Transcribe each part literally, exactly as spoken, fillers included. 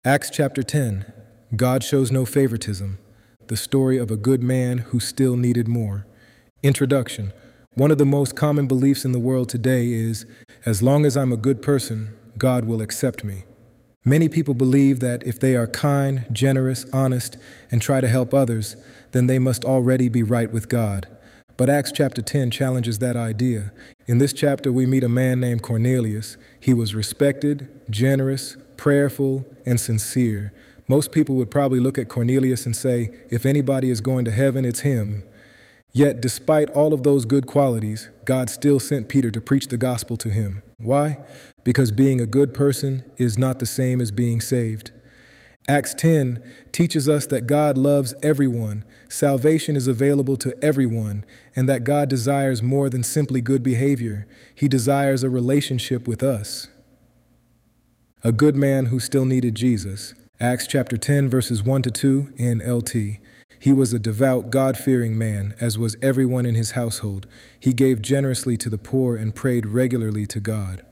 Acts chapter ten. God shows no favoritism. The story of a good man who still needed more. Introduction. One of the most common beliefs in the world today is, as long as I'm a good person, God will accept me. Many people believe that if they are kind, generous, honest, and try to help others, then they must already be right with God. But Acts chapter ten challenges that idea. In this chapter, we meet a man named Cornelius. He was respected, generous, prayerful, and sincere. Most people would probably look at Cornelius and say, if anybody is going to heaven, it's him. Yet, despite all of those good qualities, God still sent Peter to preach the gospel to him. Why? Because being a good person is not the same as being saved. Acts ten teaches us that God loves everyone, salvation is available to everyone, and that God desires more than simply good behavior. He desires a relationship with us. A good man who still needed Jesus. Acts chapter ten, verses one to two, N L T. He was a devout, God-fearing man, as was everyone in his household. He gave generously to the poor and prayed regularly to God.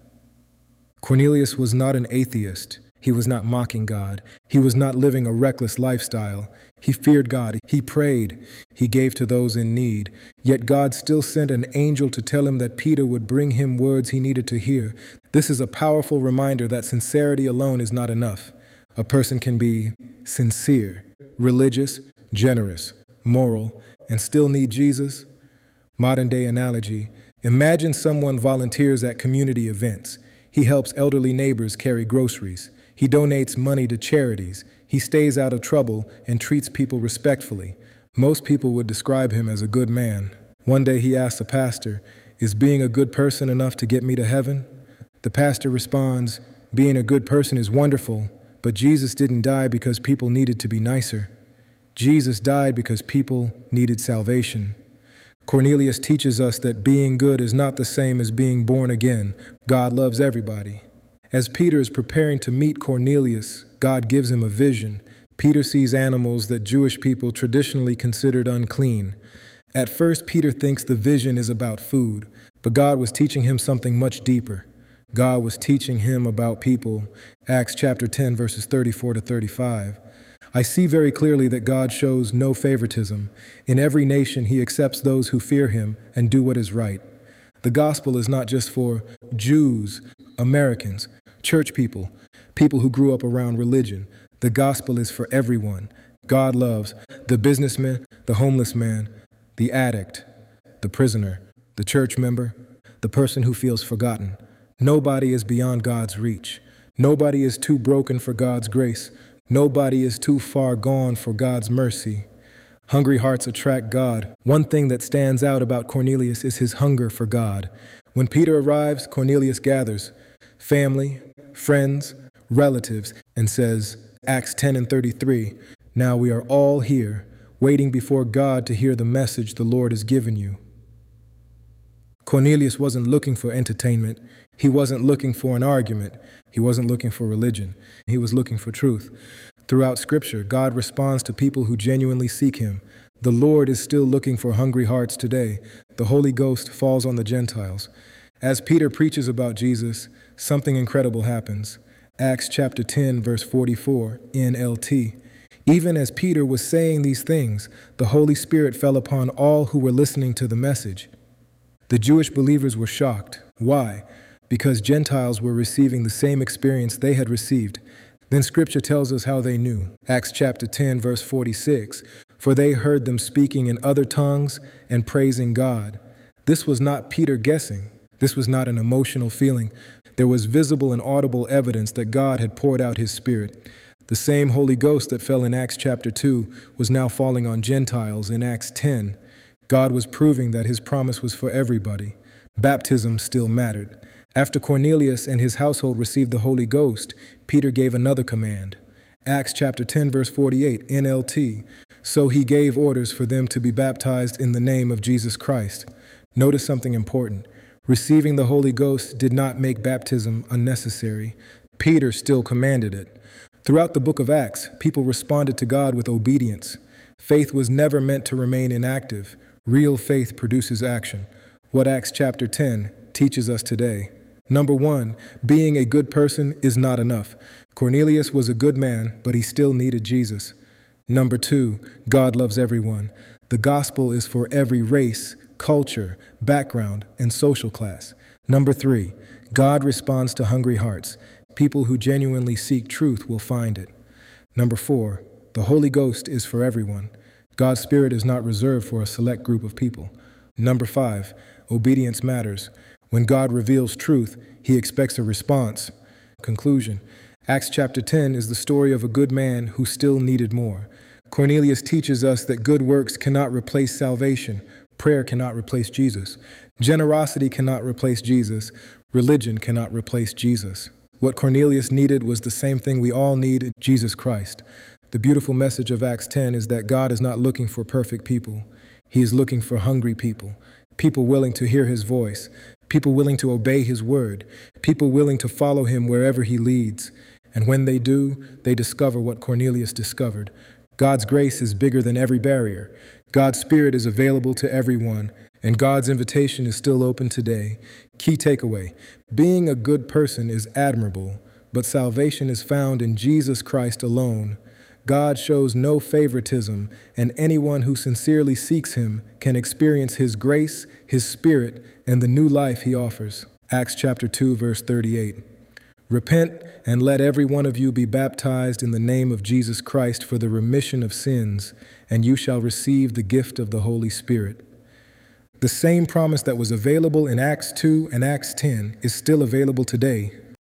Cornelius was not an atheist. He was not mocking God. He was not living a reckless lifestyle. He feared God. He prayed. He gave to those in need. Yet God still sent an angel to tell him that Peter would bring him words he needed to hear. This is a powerful reminder that sincerity alone is not enough. A person can be sincere, religious, generous, moral, and still need Jesus. Modern day analogy. Imagine someone volunteers at community events. He helps elderly neighbors carry groceries. He donates money to charities. He stays out of trouble and treats people respectfully. Most people would describe him as a good man. One day he asked the pastor, "Is being a good person enough to get me to heaven?" The pastor responds, "Being a good person is wonderful, but Jesus didn't die because people needed to be nicer. Jesus died because people needed salvation." Cornelius teaches us that being good is not the same as being born again. God loves everybody. As Peter is preparing to meet Cornelius, God gives him a vision. Peter sees animals that Jewish people traditionally considered unclean. At first, Peter thinks the vision is about food, but God was teaching him something much deeper. God was teaching him about people. Acts chapter ten, verses thirty-four to thirty-five. I see very clearly that God shows no favoritism. In every nation, he accepts those who fear him and do what is right. The gospel is not just for Jews, Americans, church people, people who grew up around religion. The gospel is for everyone. God loves the businessman, the homeless man, the addict, the prisoner, the church member, the person who feels forgotten. Nobody is beyond God's reach. Nobody is too broken for God's grace. Nobody is too far gone for God's mercy. Hungry hearts attract God. One thing that stands out about Cornelius is his hunger for God. When Peter arrives, Cornelius gathers family, friends, relatives, and says, Acts ten and thirty-three, "Now we are all here, waiting before God to hear the message the Lord has given you." Cornelius wasn't looking for entertainment. He wasn't looking for an argument. He wasn't looking for religion. He was looking for truth. Throughout Scripture, God responds to people who genuinely seek him. The Lord is still looking for hungry hearts today. The Holy Ghost falls on the Gentiles. As Peter preaches about Jesus, something incredible happens. Acts chapter ten, verse forty-four, N L T. Even as Peter was saying these things, the Holy Spirit fell upon all who were listening to the message. The Jewish believers were shocked. Why? Because Gentiles were receiving the same experience they had received. Then Scripture tells us how they knew. Acts chapter ten, verse forty-six, "For they heard them speaking in other tongues and praising God." This was not Peter guessing. This was not an emotional feeling. There was visible and audible evidence that God had poured out his Spirit. The same Holy Ghost that fell in Acts chapter two was now falling on Gentiles in Acts ten. God was proving that his promise was for everybody. Baptism still mattered. After Cornelius and his household received the Holy Ghost, Peter gave another command. Acts chapter ten, verse forty-eight, N L T. "So he gave orders for them to be baptized in the name of Jesus Christ." Notice something important. Receiving the Holy Ghost did not make baptism unnecessary. Peter still commanded it. Throughout the book of Acts, people responded to God with obedience. Faith was never meant to remain inactive. Real faith produces action. What Acts chapter ten teaches us today. Number one, being a good person is not enough. Cornelius was a good man, but he still needed Jesus. Number two, God loves everyone. The gospel is for every race, culture, background, and social class. Number three, God responds to hungry hearts. People who genuinely seek truth will find it. Number four, the Holy Ghost is for everyone. God's Spirit is not reserved for a select group of people. Number five, obedience matters. When God reveals truth, he expects a response. Conclusion. Acts chapter ten is the story of a good man who still needed more. Cornelius teaches us that good works cannot replace salvation. Prayer cannot replace Jesus. Generosity cannot replace Jesus. Religion cannot replace Jesus. What Cornelius needed was the same thing we all need, Jesus Christ. The beautiful message of Acts ten is that God is not looking for perfect people. He is looking for hungry people, people willing to hear his voice, people willing to obey his word, people willing to follow him wherever he leads. And when they do, they discover what Cornelius discovered. God's grace is bigger than every barrier. God's Spirit is available to everyone, and God's invitation is still open today. Key takeaway: being a good person is admirable, but salvation is found in Jesus Christ alone. God shows no favoritism, and anyone who sincerely seeks him can experience his grace, his Spirit, and the new life he offers. Acts chapter two, verse thirty-eight. Repent and let every one of you be baptized in the name of Jesus Christ for the remission of sins, and you shall receive the gift of the Holy Spirit. The same promise that was available in Acts two and Acts ten is still available today.